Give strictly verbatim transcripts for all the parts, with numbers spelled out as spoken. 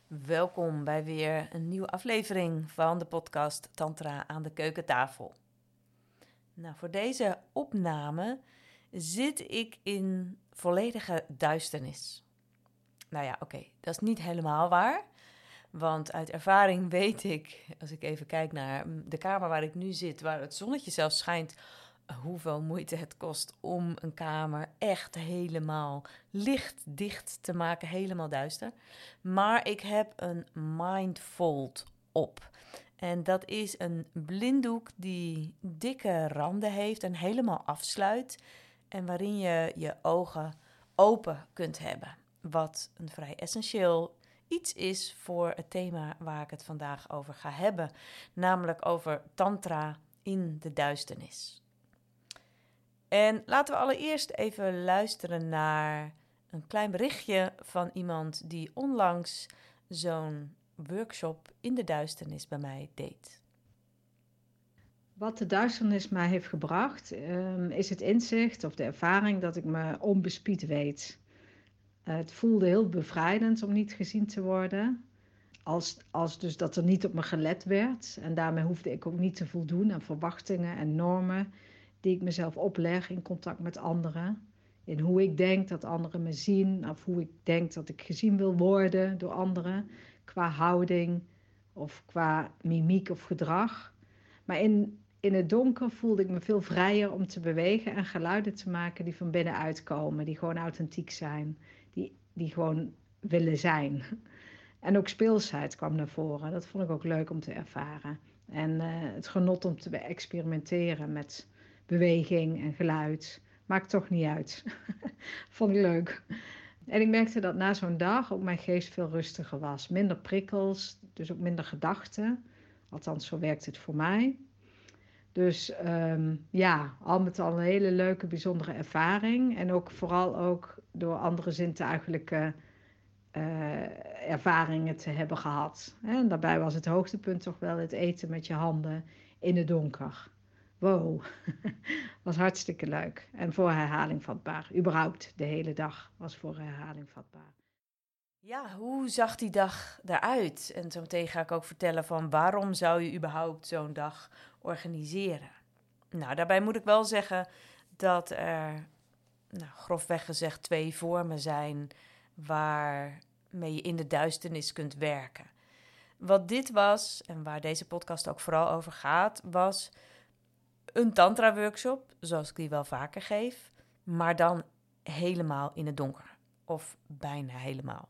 Welkom bij weer een nieuwe aflevering van de podcast Tantra aan de keukentafel. Nou, voor deze opname zit ik in volledige duisternis. Nou ja, oké, okay, dat is niet helemaal waar. Want uit ervaring weet ik, als ik even kijk naar de kamer waar ik nu zit, waar het zonnetje zelfs schijnt, hoeveel moeite het kost om een kamer echt helemaal lichtdicht te maken, helemaal duister. Maar ik heb een Mindfold op. En dat is een blinddoek die dikke randen heeft en helemaal afsluit. En waarin je je ogen open kunt hebben. Wat een vrij essentieel iets is voor het thema waar ik het vandaag over ga hebben. Namelijk over tantra in de duisternis. En laten we allereerst even luisteren naar een klein berichtje van iemand die onlangs zo'n workshop in de duisternis bij mij deed. Wat de duisternis mij heeft gebracht, um, is het inzicht of de ervaring dat ik me onbespied weet. Uh, het voelde heel bevrijdend om niet gezien te worden. Als, als dus dat er niet op me gelet werd. En daarmee hoefde ik ook niet te voldoen aan verwachtingen en normen die ik mezelf opleg in contact met anderen. In hoe ik denk dat anderen me zien, of hoe ik denk dat ik gezien wil worden door anderen. Qua houding of qua mimiek of gedrag. Maar in, in het donker voelde ik me veel vrijer om te bewegen en geluiden te maken die van binnenuit komen. Die gewoon authentiek zijn. Die, die gewoon willen zijn. En ook speelsheid kwam naar voren. Dat vond ik ook leuk om te ervaren. En uh, het genot om te experimenteren met beweging en geluid. Maakt toch niet uit. Vond ik leuk. En ik merkte dat na zo'n dag ook mijn geest veel rustiger was. Minder prikkels, dus ook minder gedachten. Althans, zo werkt het voor mij. Dus um, ja, al met al een hele leuke, bijzondere ervaring. En ook vooral ook door andere zintuigelijke uh, ervaringen te hebben gehad. En daarbij was het hoogtepunt toch wel het eten met je handen in het donker. Wow, was hartstikke leuk. En voor herhaling vatbaar. Überhaupt de hele dag was voor herhaling vatbaar. Ja, hoe zag die dag eruit? En zo meteen ga ik ook vertellen van waarom zou je überhaupt zo'n dag organiseren? Nou, daarbij moet ik wel zeggen dat er, nou, grofweg gezegd, twee vormen zijn waarmee je in de duisternis kunt werken. Wat dit was, en waar deze podcast ook vooral over gaat, was een tantra-workshop, zoals ik die wel vaker geef, maar dan helemaal in het donker. Of bijna helemaal.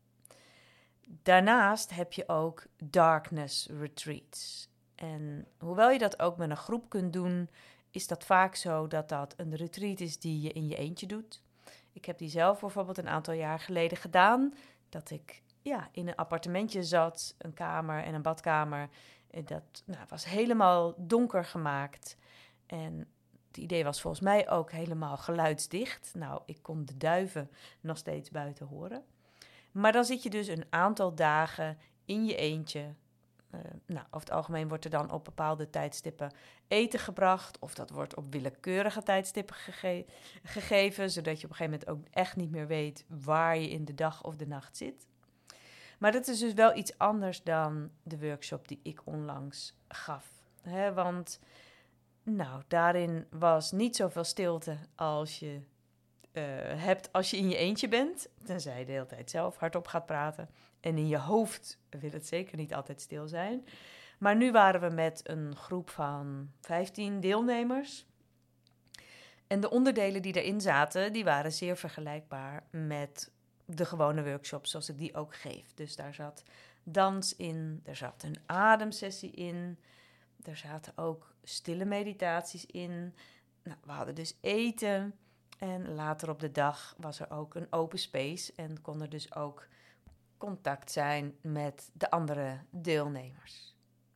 Daarnaast heb je ook darkness retreats. En hoewel je dat ook met een groep kunt doen, is dat vaak zo dat dat een retreat is die je in je eentje doet. Ik heb die zelf bijvoorbeeld een aantal jaar geleden gedaan, dat ik ja, in een appartementje zat, een kamer en een badkamer. Dat nou, was helemaal donker gemaakt. En het idee was volgens mij ook helemaal geluidsdicht. Nou, ik kon de duiven nog steeds buiten horen. Maar dan zit je dus een aantal dagen in je eentje. Uh, nou, over het algemeen wordt er dan op bepaalde tijdstippen eten gebracht. Of dat wordt op willekeurige tijdstippen gege- gegeven. Zodat je op een gegeven moment ook echt niet meer weet waar je in de dag of de nacht zit. Maar dat is dus wel iets anders dan de workshop die ik onlangs gaf. Hè, want nou, daarin was niet zoveel stilte als je uh, hebt als je in je eentje bent. Tenzij je de hele tijd zelf hardop gaat praten. En in je hoofd wil het zeker niet altijd stil zijn. Maar nu waren we met een groep van vijftien deelnemers. En de onderdelen die erin zaten, die waren zeer vergelijkbaar met de gewone workshops zoals ik die ook geef. Dus daar zat dans in, er zat een ademsessie in, er zaten ook stille meditaties in. Nou, we hadden dus eten en later op de dag was er ook een open space en kon er dus ook contact zijn met de andere deelnemers.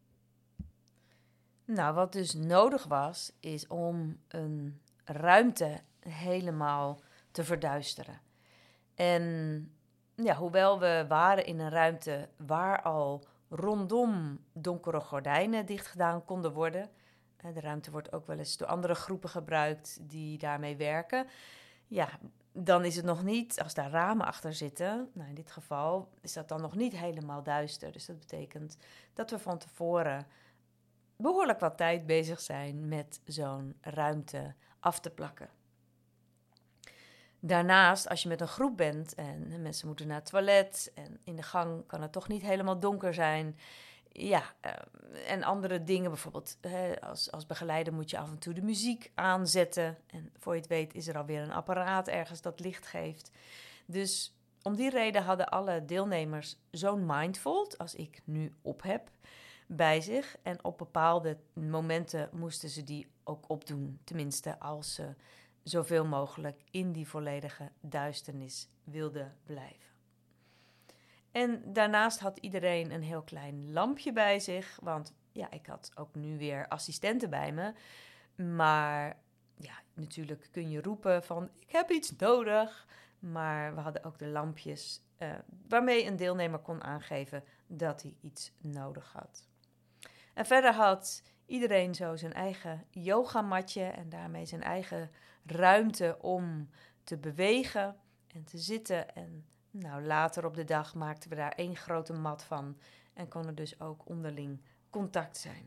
Nou, wat dus nodig was, is om een ruimte helemaal te verduisteren. En ja, hoewel we waren in een ruimte waar al rondom donkere gordijnen dichtgedaan konden worden. De ruimte wordt ook wel eens door andere groepen gebruikt die daarmee werken. Ja, dan is het nog niet, als daar ramen achter zitten, nou in dit geval is dat dan nog niet helemaal duister. Dus dat betekent dat we van tevoren behoorlijk wat tijd bezig zijn met zo'n ruimte af te plakken. Daarnaast, als je met een groep bent en mensen moeten naar het toilet en in de gang kan het toch niet helemaal donker zijn. Ja, uh, en andere dingen, bijvoorbeeld uh, als, als begeleider moet je af en toe de muziek aanzetten. En voor je het weet is er alweer een apparaat ergens dat licht geeft. Dus om die reden hadden alle deelnemers zo'n mindfold, als ik nu op heb, bij zich. En op bepaalde momenten moesten ze die ook opdoen. Tenminste, als ze zoveel mogelijk in die volledige duisternis wilden blijven. En daarnaast had iedereen een heel klein lampje bij zich. Want ja, ik had ook nu weer assistenten bij me. Maar ja, natuurlijk kun je roepen van ik heb iets nodig. Maar we hadden ook de lampjes uh, waarmee een deelnemer kon aangeven dat hij iets nodig had. En verder had iedereen zo zijn eigen yogamatje en daarmee zijn eigen ruimte om te bewegen en te zitten. En nou, later op de dag maakten we daar één grote mat van en kon er dus ook onderling contact zijn.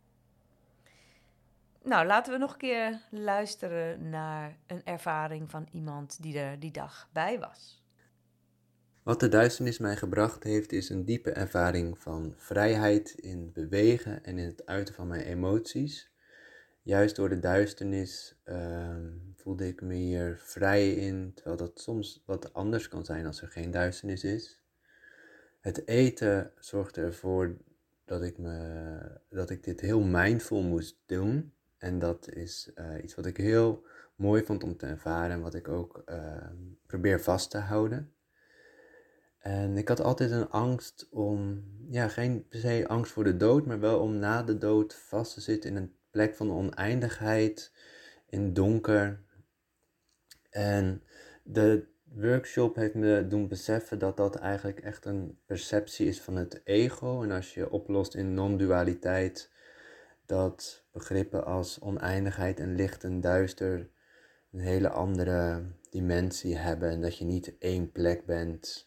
Nou, laten we nog een keer luisteren naar een ervaring van iemand die er die dag bij was. Wat de duisternis mij gebracht heeft, is een diepe ervaring van vrijheid in bewegen en in het uiten van mijn emoties. Juist door de duisternis uh, voelde ik me hier vrij in, terwijl dat soms wat anders kan zijn als er geen duisternis is. Het eten zorgde ervoor dat ik, me, dat ik dit heel mindful moest doen. En dat is uh, iets wat ik heel mooi vond om te ervaren en wat ik ook uh, probeer vast te houden. En ik had altijd een angst om, ja, geen per se angst voor de dood, maar wel om na de dood vast te zitten in een plek van oneindigheid, in donker. En de workshop heeft me doen beseffen dat dat eigenlijk echt een perceptie is van het ego. En als je oplost in non-dualiteit, dat begrippen als oneindigheid en licht en duister een hele andere dimensie hebben. En dat je niet één plek bent,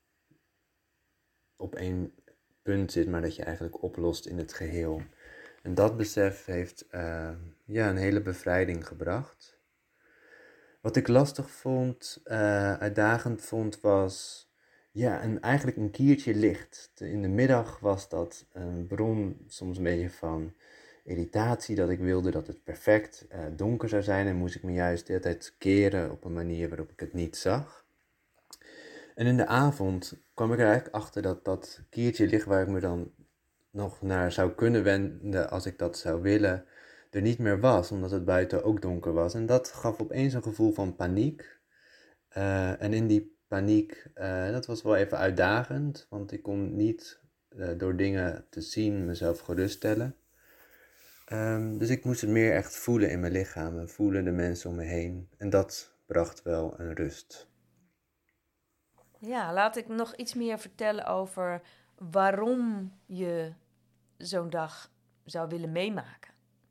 op één punt zit, maar dat je eigenlijk oplost in het geheel. En dat besef heeft uh, ja, een hele bevrijding gebracht. Wat ik lastig vond, uh, uitdagend vond, was ja, een, eigenlijk een kiertje licht. In de middag was dat een bron soms een beetje van irritatie, dat ik wilde dat het perfect uh, donker zou zijn en moest ik me juist de hele tijd keren op een manier waarop ik het niet zag. En in de avond kwam ik er eigenlijk achter dat dat kiertje licht waar ik me dan nog naar zou kunnen wenden als ik dat zou willen, er niet meer was, omdat het buiten ook donker was. En dat gaf opeens een gevoel van paniek. Uh, en in die paniek, uh, dat was wel even uitdagend, want ik kon niet uh, door dingen te zien mezelf geruststellen. Um, dus ik moest het meer echt voelen in mijn lichaam en voelen de mensen om me heen. En dat bracht wel een rust. Ja, laat ik nog iets meer vertellen over waarom je zo'n dag zou willen meemaken.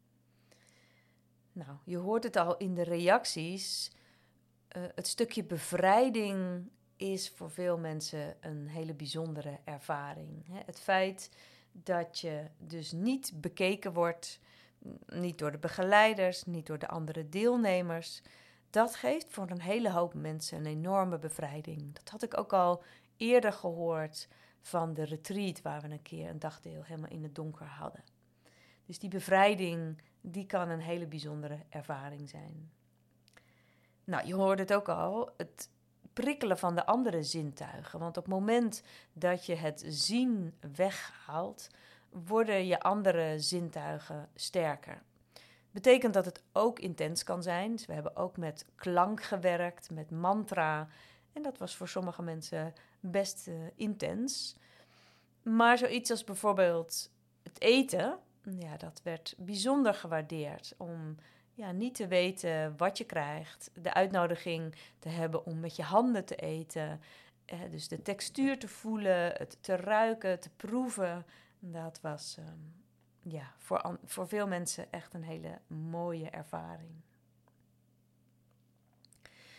Nou, je hoort het al in de reacties. Uh, het stukje bevrijding is voor veel mensen een hele bijzondere ervaring. Hè? Het feit dat je dus niet bekeken wordt, niet door de begeleiders, niet door de andere deelnemers, dat geeft voor een hele hoop mensen een enorme bevrijding. Dat had ik ook al eerder gehoord van de retreat, waar we een keer een dagdeel helemaal in het donker hadden. Dus die bevrijding, die kan een hele bijzondere ervaring zijn. Nou, je hoorde het ook al, het prikkelen van de andere zintuigen. Want op het moment dat je het zien weghaalt, worden je andere zintuigen sterker. Betekent dat het ook intens kan zijn. Dus we hebben ook met klank gewerkt, met mantra. En dat was voor sommige mensen best uh, intens. Maar zoiets als bijvoorbeeld het eten, ja, dat werd bijzonder gewaardeerd. Om ja, niet te weten wat je krijgt. De uitnodiging te hebben om met je handen te eten. Eh, dus de textuur te voelen, het te ruiken, te proeven. Dat was um, ja, voor, an- voor veel mensen echt een hele mooie ervaring.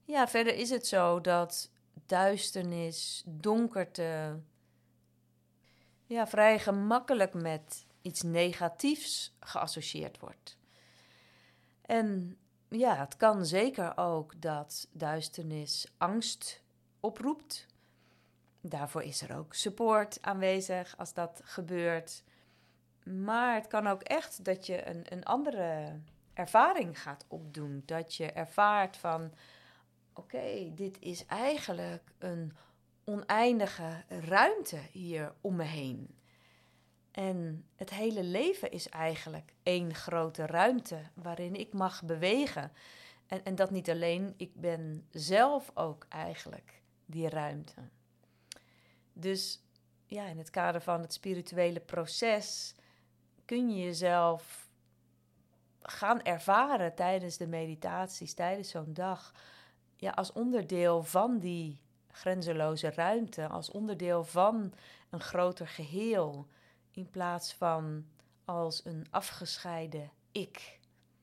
Ja, verder is het zo dat duisternis, donkerte, ja, vrij gemakkelijk met iets negatiefs geassocieerd wordt. En ja, het kan zeker ook dat duisternis angst oproept. Daarvoor is er ook support aanwezig als dat gebeurt. Maar het kan ook echt dat je een, een andere ervaring gaat opdoen. Dat je ervaart van, oké, okay, dit is eigenlijk een oneindige ruimte hier om me heen. En het hele leven is eigenlijk één grote ruimte waarin ik mag bewegen. En, en dat niet alleen, ik ben zelf ook eigenlijk die ruimte. Dus ja, in het kader van het spirituele proces kun je jezelf gaan ervaren tijdens de meditaties, tijdens zo'n dag. Ja, als onderdeel van die grenzeloze ruimte, als onderdeel van een groter geheel, in plaats van als een afgescheiden ik.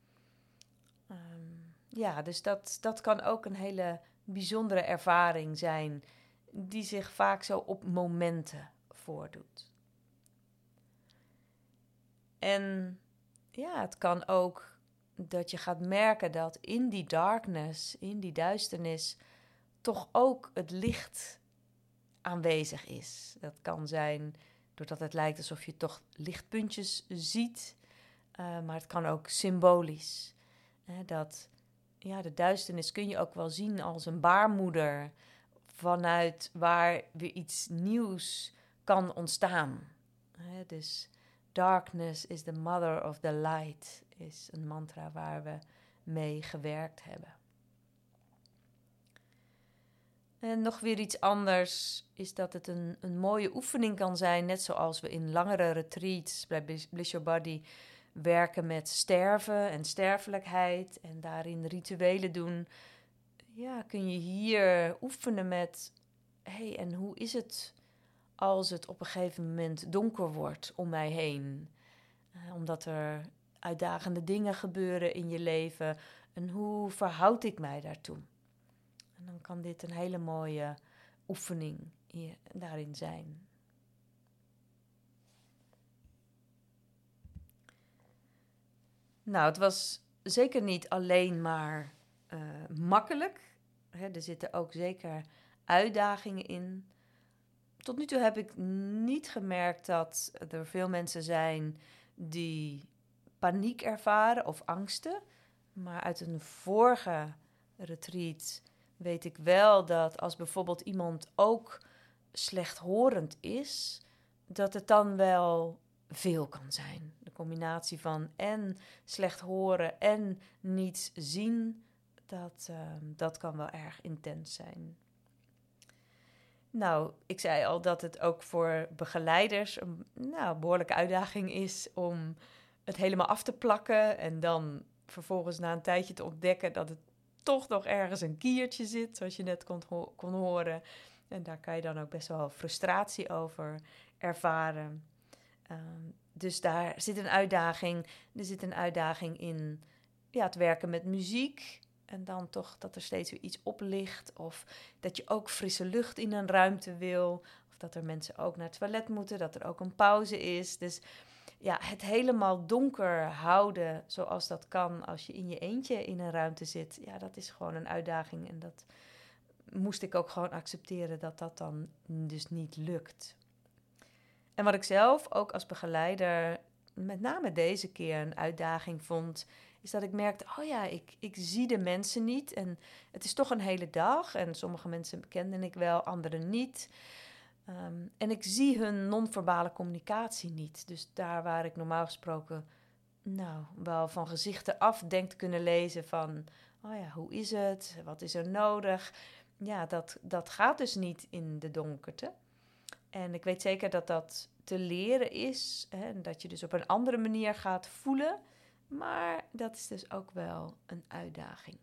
Um, ja, dus dat, dat kan ook een hele bijzondere ervaring zijn, die zich vaak zo op momenten voordoet. En ja, het kan ook dat je gaat merken dat in die darkness, in die duisternis, toch ook het licht aanwezig is. Dat kan zijn doordat het lijkt alsof je toch lichtpuntjes ziet, uh, maar het kan ook symbolisch. Hè, dat ja, de duisternis kun je ook wel zien als een baarmoeder, vanuit waar weer iets nieuws kan ontstaan. Hè, dus darkness is the mother of the light, is een mantra waar we mee gewerkt hebben. En nog weer iets anders is dat het een, een mooie oefening kan zijn, net zoals we in langere retreats bij Bliss Your Body werken met sterven en sterfelijkheid en daarin rituelen doen. Ja, kun je hier oefenen met, hé, hey, en hoe is het als het op een gegeven moment donker wordt om mij heen? Uh, omdat er uitdagende dingen gebeuren in je leven. En hoe verhoud ik mij daartoe? En dan kan dit een hele mooie oefening hier, daarin zijn. Nou, het was zeker niet alleen maar uh, makkelijk. Hè, er zitten ook zeker uitdagingen in. Tot nu toe heb ik niet gemerkt dat er veel mensen zijn die paniek ervaren of angsten. Maar uit een vorige retreat weet ik wel dat als bijvoorbeeld iemand ook slechthorend is, dat het dan wel veel kan zijn. De combinatie van en slecht horen en niets zien, dat, uh, dat kan wel erg intens zijn. Nou, ik zei al dat het ook voor begeleiders een nou, behoorlijke uitdaging is om het helemaal af te plakken en dan vervolgens na een tijdje te ontdekken dat het toch nog ergens een kiertje zit, zoals je net kon, ho- kon horen. En daar kan je dan ook best wel frustratie over ervaren. Um, dus daar zit een uitdaging. Er zit een uitdaging in ja, het werken met muziek. En dan toch dat er steeds weer iets oplicht. Of dat je ook frisse lucht in een ruimte wil. Of dat er mensen ook naar het toilet moeten. Dat er ook een pauze is. Dus ja, het helemaal donker houden zoals dat kan als je in je eentje in een ruimte zit. Ja, dat is gewoon een uitdaging. En dat moest ik ook gewoon accepteren dat dat dan dus niet lukt. En wat ik zelf ook als begeleider met name deze keer een uitdaging vond, is dat ik merkte, oh ja, ik, ik zie de mensen niet. En het is toch een hele dag. En sommige mensen kende ik wel, anderen niet. Um, en ik zie hun non-verbale communicatie niet. Dus daar waar ik normaal gesproken nou, wel van gezichten af denk te kunnen lezen van, oh ja, hoe is het? Wat is er nodig? Ja, dat, dat gaat dus niet in de donkerte. En ik weet zeker dat dat te leren is. Hè, dat je dus op een andere manier gaat voelen. Maar dat is dus ook wel een uitdaging.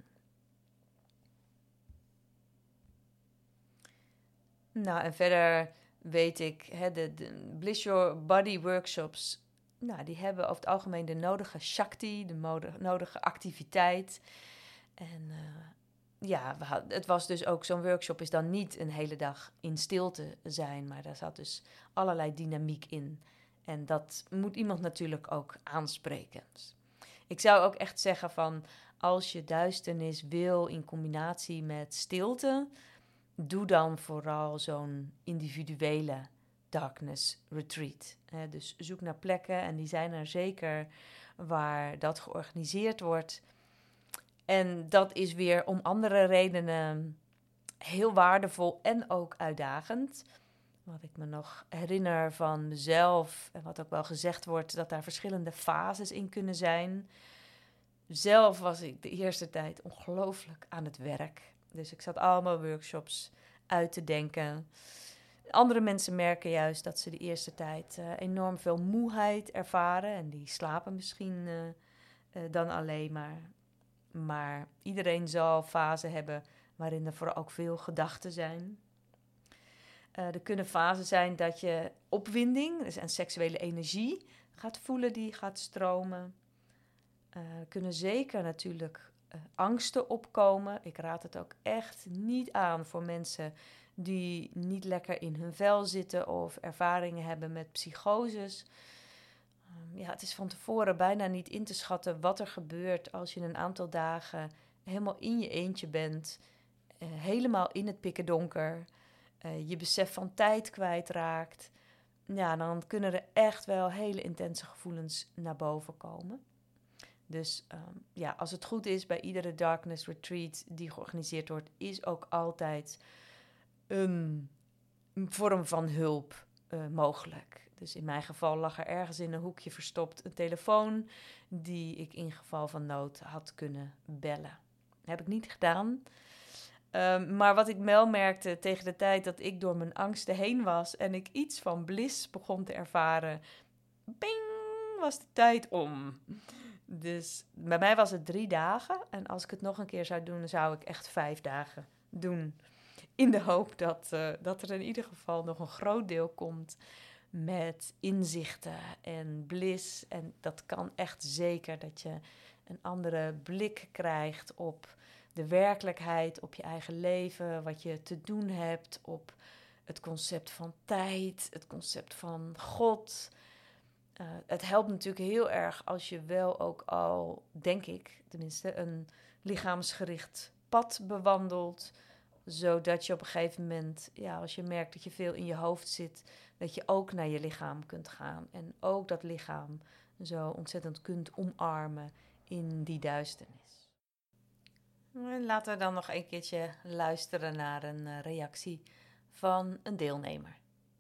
Nou, en verder weet ik, hè, de, de Bliss Your Body workshops, nou, die hebben over het algemeen de nodige shakti, de mode, nodige activiteit. En uh, ja, we had, het was dus ook, zo'n workshop is dan niet een hele dag in stilte zijn, maar daar zat dus allerlei dynamiek in. En dat moet iemand natuurlijk ook aanspreken. Dus ik zou ook echt zeggen van, als je duisternis wil in combinatie met stilte, doe dan vooral zo'n individuele darkness retreat. He, dus zoek naar plekken, en die zijn er zeker, waar dat georganiseerd wordt. En dat is weer om andere redenen heel waardevol en ook uitdagend. Wat ik me nog herinner van mezelf, en wat ook wel gezegd wordt, dat daar verschillende fases in kunnen zijn. Zelf was ik de eerste tijd ongelooflijk aan het werk. Dus ik zat allemaal workshops uit te denken. Andere mensen merken juist dat ze de eerste tijd uh, enorm veel moeheid ervaren. En die slapen misschien uh, uh, dan alleen maar. Maar iedereen zal fasen hebben waarin er vooral ook veel gedachten zijn. Uh, er kunnen fasen zijn dat je opwinding, dus en seksuele energie, gaat voelen die gaat stromen. Uh, er kunnen zeker natuurlijk uh, angsten opkomen. Ik raad het ook echt niet aan voor mensen die niet lekker in hun vel zitten of ervaringen hebben met psychoses. Um, ja, het is van tevoren bijna niet in te schatten wat er gebeurt als je een aantal dagen helemaal in je eentje bent, uh, helemaal in het pikkerdonker, uh, je besef van tijd kwijtraakt. Ja, dan kunnen er echt wel hele intense gevoelens naar boven komen. Dus um, ja, als het goed is, bij iedere Darkness Retreat die georganiseerd wordt, is ook altijd een vorm van hulp uh, mogelijk. Dus in mijn geval lag er ergens in een hoekje verstopt een telefoon die ik in geval van nood had kunnen bellen. Dat heb ik niet gedaan. Um, maar wat ik wel merkte tegen de tijd dat ik door mijn angsten heen was en ik iets van bliss begon te ervaren, bing, was de tijd om. Dus bij mij was het drie dagen. En als ik het nog een keer zou doen, dan zou ik echt vijf dagen doen. In de hoop dat, uh, dat er in ieder geval nog een groot deel komt met inzichten en bliss. En dat kan echt zeker, dat je een andere blik krijgt op de werkelijkheid, op je eigen leven, wat je te doen hebt, op het concept van tijd, het concept van God. Uh, het helpt natuurlijk heel erg als je wel ook al, denk ik, tenminste, een lichaamsgericht pad bewandelt, zodat je op een gegeven moment, ja, als je merkt dat je veel in je hoofd zit, dat je ook naar je lichaam kunt gaan en ook dat lichaam zo ontzettend kunt omarmen in die duisternis. Laten we dan nog een keertje luisteren naar een uh, reactie van een deelnemer.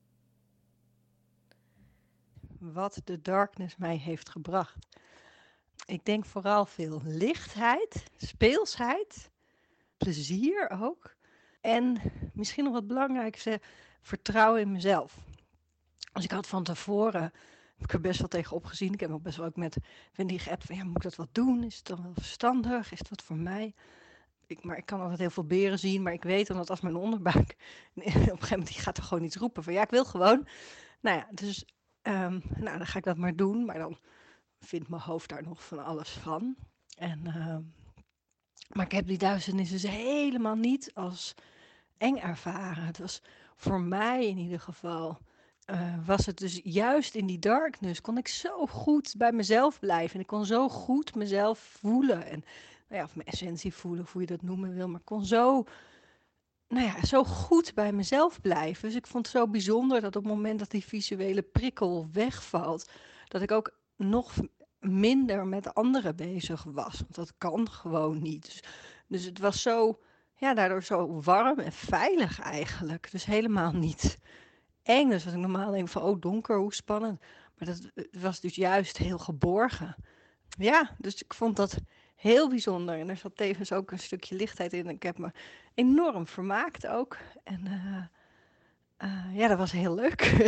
Wat de darkness mij heeft gebracht. Ik denk vooral veel lichtheid, speelsheid, plezier ook. En misschien nog wat belangrijkste, vertrouwen in mezelf. Dus ik had van tevoren, heb ik er best wel tegen opgezien. Ik heb ook best wel ook met Wendy geappt van, ja, moet ik dat wat doen? Is het dan wel verstandig? Is het wat voor mij? Ik, maar ik kan altijd heel veel beren zien, maar ik weet dan dat als mijn onderbuik op een gegeven moment die gaat er gewoon iets roepen van, ja, ik wil gewoon. Nou ja, dus um, nou, dan ga ik dat maar doen, maar dan vindt mijn hoofd daar nog van alles van. En, uh, maar ik heb die duisternis dus helemaal niet als eng ervaren. Het was voor mij in ieder geval, uh, was het dus juist in die darkness, kon ik zo goed bij mezelf blijven. En ik kon zo goed mezelf voelen. En, nou ja, of mijn essentie voelen, of hoe je dat noemen wil. Maar ik kon zo, nou ja, zo goed bij mezelf blijven. Dus ik vond het zo bijzonder dat op het moment dat die visuele prikkel wegvalt, dat ik ook nog minder met anderen bezig was. Want dat kan gewoon niet. Dus, dus het was zo, ja, daardoor zo warm en veilig eigenlijk. Dus helemaal niet eng. Dus was ik normaal denk van, oh donker, hoe spannend. Maar dat was dus juist heel geborgen. Ja, dus ik vond dat heel bijzonder. En er zat tevens ook een stukje lichtheid in. Ik heb me enorm vermaakt ook. En uh, uh, ja, dat was heel leuk.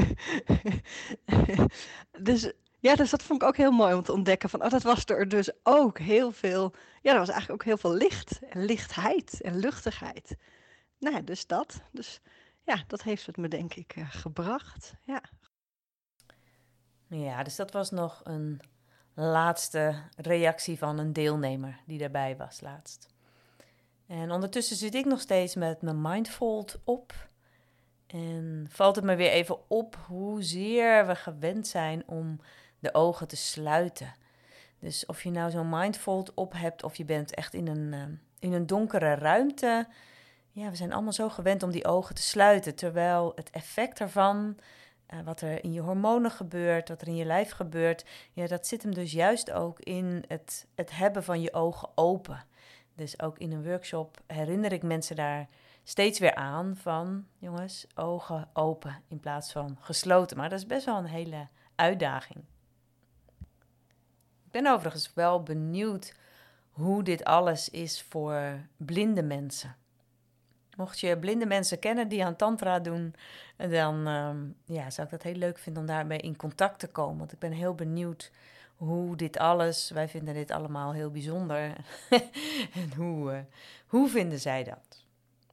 dus ja, dus dat vond ik ook heel mooi om te ontdekken. Van, oh, dat was er dus ook heel veel. Ja, er was eigenlijk ook heel veel licht. En lichtheid en luchtigheid. Nou ja, dus dat. Dus ja, dat heeft het me denk ik uh, gebracht. Ja. Ja, dus dat was nog een laatste reactie van een deelnemer die daarbij was laatst. En ondertussen zit ik nog steeds met mijn Mindfold op. En valt het me weer even op hoezeer we gewend zijn om de ogen te sluiten. Dus of je nou zo'n Mindfold op hebt of je bent echt in een, uh, in een donkere ruimte. Ja, we zijn allemaal zo gewend om die ogen te sluiten. Terwijl het effect ervan, uh, wat er in je hormonen gebeurt, wat er in je lijf gebeurt, ja, dat zit hem dus juist ook in het, het hebben van je ogen open. Dus ook in een workshop herinner ik mensen daar steeds weer aan van, jongens, ogen open in plaats van gesloten. Maar dat is best wel een hele uitdaging. Ik ben overigens wel benieuwd hoe dit alles is voor blinde mensen. Mocht je blinde mensen kennen die aan tantra doen, dan um, ja, zou ik dat heel leuk vinden om daarmee in contact te komen. Want ik ben heel benieuwd hoe dit alles, wij vinden dit allemaal heel bijzonder. En hoe, uh, hoe vinden zij dat?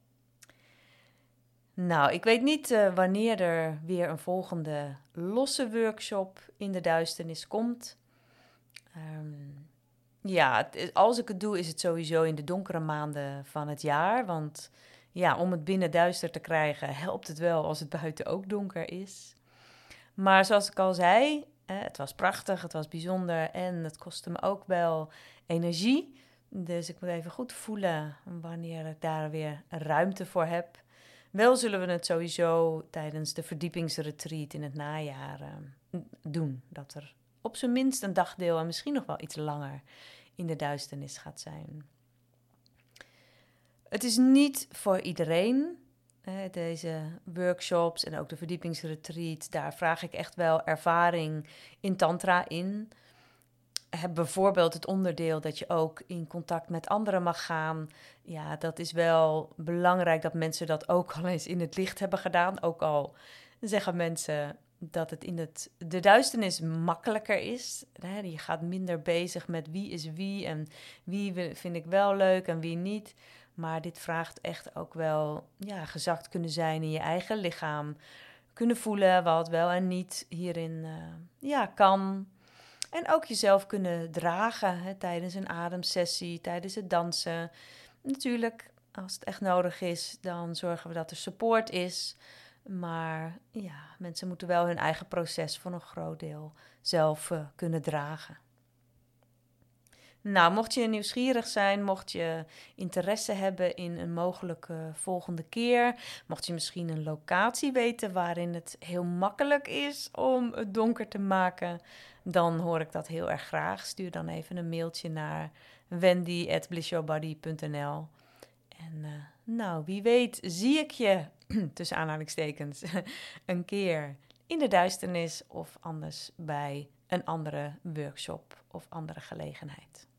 Nou, ik weet niet uh, wanneer er weer een volgende losse workshop in de duisternis komt. Um, ja, het, als ik het doe is het sowieso in de donkere maanden van het jaar. Want ja, om het binnen duister te krijgen helpt het wel als het buiten ook donker is. Maar zoals ik al zei, eh, het was prachtig, het was bijzonder en het kostte me ook wel energie. Dus ik moet even goed voelen wanneer ik daar weer ruimte voor heb. Wel zullen we het sowieso tijdens de verdiepingsretreat in het najaar uh, doen. Dat er op zijn minst een dagdeel en misschien nog wel iets langer in de duisternis gaat zijn. Het is niet voor iedereen, hè, deze workshops en ook de verdiepingsretreat. Daar vraag ik echt wel ervaring in tantra in. Heb bijvoorbeeld het onderdeel dat je ook in contact met anderen mag gaan. Ja, dat is wel belangrijk dat mensen dat ook al eens in het licht hebben gedaan. Ook al zeggen mensen dat het in het, de duisternis makkelijker is. Je gaat minder bezig met wie is wie en wie vind ik wel leuk en wie niet. Maar dit vraagt echt ook wel ja, gezakt kunnen zijn in je eigen lichaam. Kunnen voelen wat wel en niet hierin uh, ja, kan. En ook jezelf kunnen dragen hè, tijdens een ademsessie, tijdens het dansen. Natuurlijk, als het echt nodig is, dan zorgen we dat er support is. Maar ja, mensen moeten wel hun eigen proces voor een groot deel zelf uh, kunnen dragen. Nou, mocht je nieuwsgierig zijn, mocht je interesse hebben in een mogelijke volgende keer, mocht je misschien een locatie weten waarin het heel makkelijk is om het donker te maken, dan hoor ik dat heel erg graag. Stuur dan even een mailtje naar wendy at bliss your body dot n l. En uh, nou, wie weet zie ik je, tussen aanhalingstekens, een keer in de duisternis of anders bij een andere workshop of andere gelegenheid.